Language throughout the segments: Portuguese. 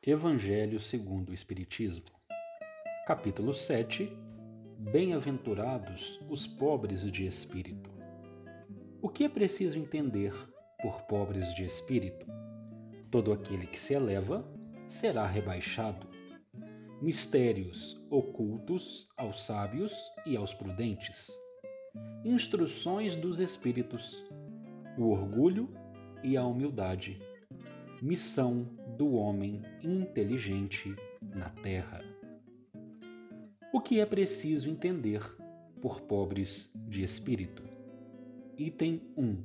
Evangelho segundo o Espiritismo, capítulo 7. Bem-aventurados os pobres de espírito. O que é preciso entender por pobres de espírito? Todo aquele que se eleva será rebaixado. Mistérios ocultos aos sábios e aos prudentes. Instruções dos espíritos. O orgulho e a humildade. Missão do homem inteligente na terra. O que é preciso entender por pobres de espírito? Item 1.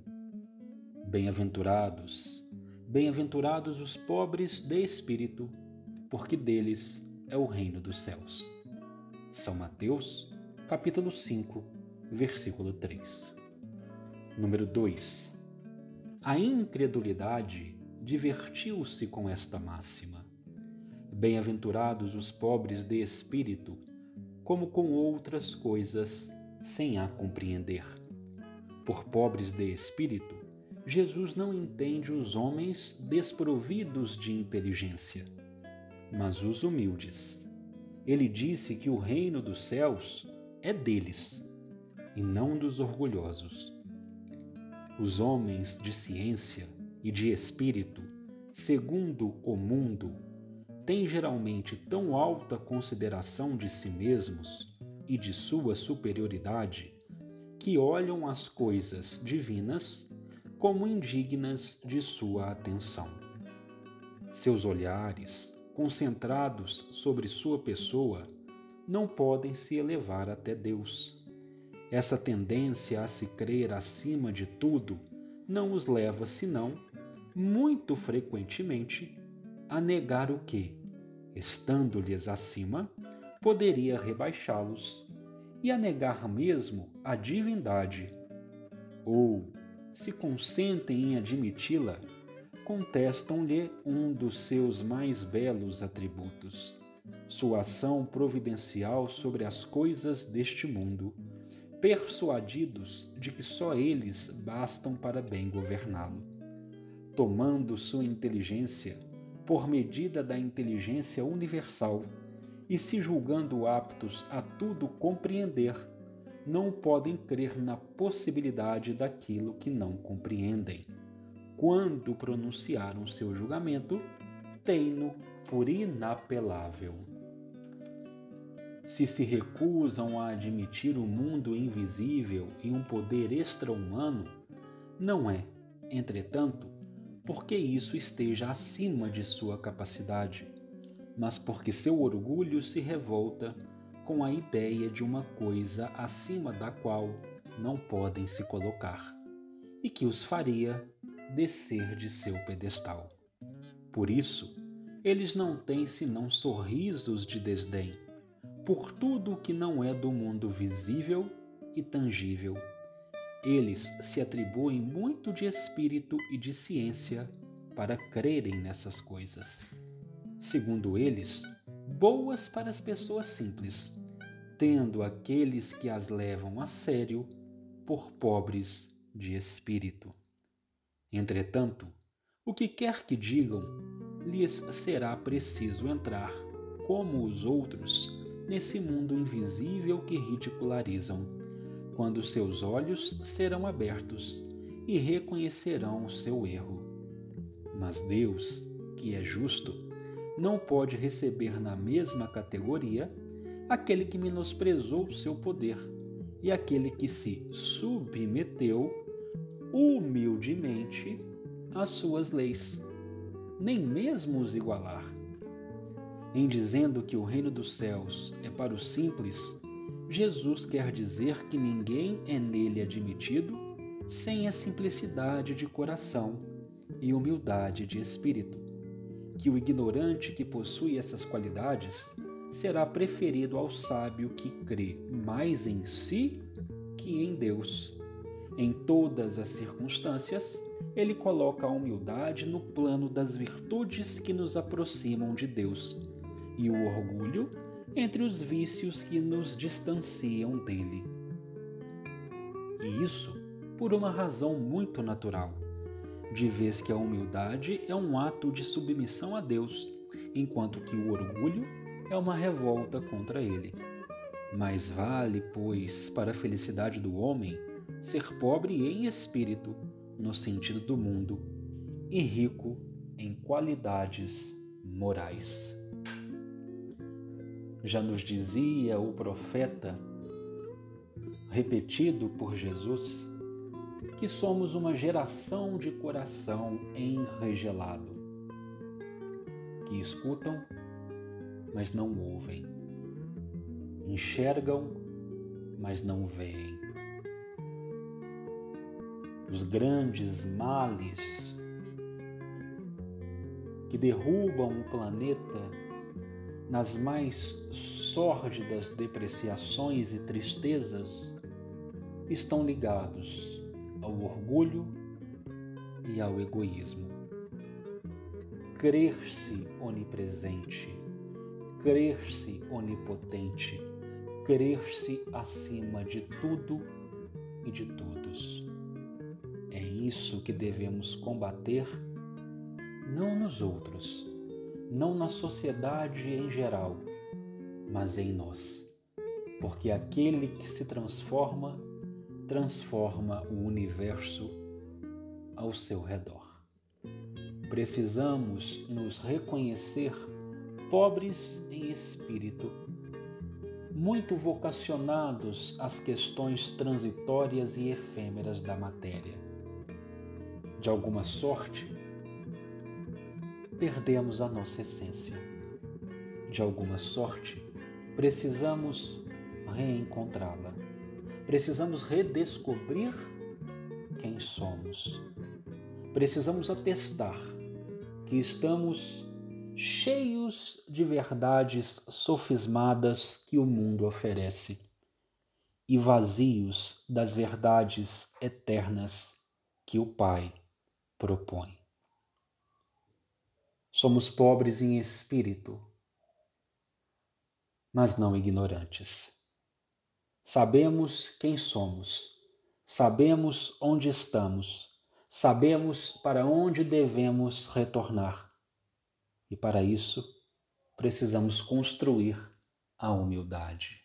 Bem-aventurados os pobres de espírito, porque deles é o reino dos céus. São Mateus, capítulo 5, versículo 3. Número 2. A incredulidade divertiu-se com esta máxima. Bem-aventurados os pobres de espírito, como com outras coisas, sem a compreender. Por pobres de espírito, Jesus não entende os homens desprovidos de inteligência, mas os humildes. Ele disse que o reino dos céus é deles, e não dos orgulhosos. Os homens de ciência e de espírito, segundo o mundo, têm geralmente tão alta consideração de si mesmos e de sua superioridade que olham as coisas divinas como indignas de sua atenção. Seus olhares, concentrados sobre sua pessoa, não podem se elevar até Deus. Essa tendência a se crer acima de tudo não os leva, senão, muito frequentemente, a negar o que, estando-lhes acima, poderia rebaixá-los, e a negar mesmo a divindade, ou, se consentem em admiti-la, contestam-lhe um dos seus mais belos atributos, sua ação providencial sobre as coisas deste mundo, persuadidos de que só eles bastam para bem governá-lo. Tomando sua inteligência por medida da inteligência universal e se julgando aptos a tudo compreender, não podem crer na possibilidade daquilo que não compreendem. Quando pronunciaram seu julgamento, têm-no por inapelável. Se recusam a admitir o mundo invisível e um poder extra-humano, não é, entretanto, porque isso esteja acima de sua capacidade, mas porque seu orgulho se revolta com a ideia de uma coisa acima da qual não podem se colocar, e que os faria descer de seu pedestal. Por isso, eles não têm senão sorrisos de desdém por tudo o que não é do mundo visível e tangível. Eles se atribuem muito de espírito e de ciência para crerem nessas coisas. Segundo eles, boas para as pessoas simples, tendo aqueles que as levam a sério por pobres de espírito. Entretanto, o que quer que digam, lhes será preciso entrar, como os outros, nesse mundo invisível que ridicularizam, quando seus olhos serão abertos e reconhecerão o seu erro. Mas Deus, que é justo, não pode receber na mesma categoria aquele que menosprezou o seu poder e aquele que se submeteu humildemente às suas leis, nem mesmo os igualar. Em dizendo que o reino dos céus é para os simples, Jesus quer dizer que ninguém é nele admitido sem a simplicidade de coração e humildade de espírito, que o ignorante que possui essas qualidades será preferido ao sábio que crê mais em si que em Deus. Em todas as circunstâncias, ele coloca a humildade no plano das virtudes que nos aproximam de Deus e o orgulho entre os vícios que nos distanciam dele. E isso por uma razão muito natural, de vez que a humildade é um ato de submissão a Deus enquanto que o orgulho é uma revolta contra ele. Mais vale, pois, para a felicidade do homem ser pobre em espírito, no sentido do mundo, e rico em qualidades morais. Já nos dizia o profeta, repetido por Jesus, que somos uma geração de coração enregelado, que escutam, mas não ouvem, enxergam, mas não veem. Os grandes males que derrubam o planeta nas mais sórdidas depreciações e tristezas estão ligados ao orgulho e ao egoísmo. Crer-se onipresente, crer-se onipotente, crer-se acima de tudo e de todos. É isso que devemos combater, não nos outros, não na sociedade em geral, mas em nós. Porque aquele que se transforma, transforma o universo ao seu redor. Precisamos nos reconhecer pobres em espírito, muito vocacionados às questões transitórias e efêmeras da matéria. De alguma sorte, perdemos a nossa essência. De alguma sorte, precisamos reencontrá-la. Precisamos redescobrir quem somos. Precisamos atestar que estamos cheios de verdades sofismadas que o mundo oferece e vazios das verdades eternas que o Pai propõe. Somos pobres em espírito, mas não ignorantes. Sabemos quem somos, sabemos onde estamos, sabemos para onde devemos retornar. E para isso, precisamos construir a humildade.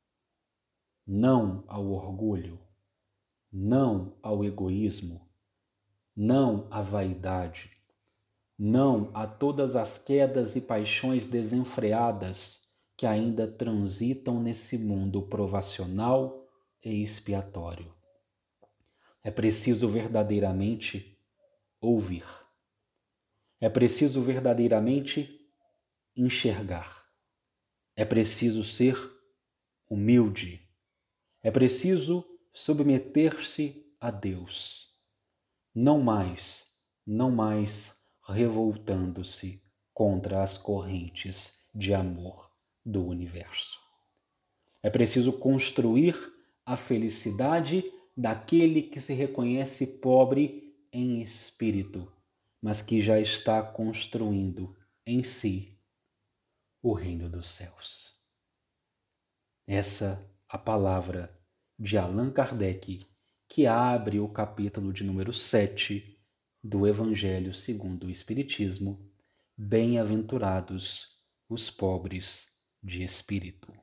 Não ao orgulho, não ao egoísmo, não à vaidade, não a todas as quedas e paixões desenfreadas que ainda transitam nesse mundo provacional e expiatório. É preciso verdadeiramente ouvir. É preciso verdadeiramente enxergar. É preciso ser humilde. É preciso submeter-se a Deus. Não mais revoltando-se contra as correntes de amor do universo. É preciso construir a felicidade daquele que se reconhece pobre em espírito, mas que já está construindo em si o reino dos céus. Essa a palavra de Allan Kardec, que abre o capítulo de número 7 do Evangelho segundo o Espiritismo. Bem-aventurados os pobres de espírito.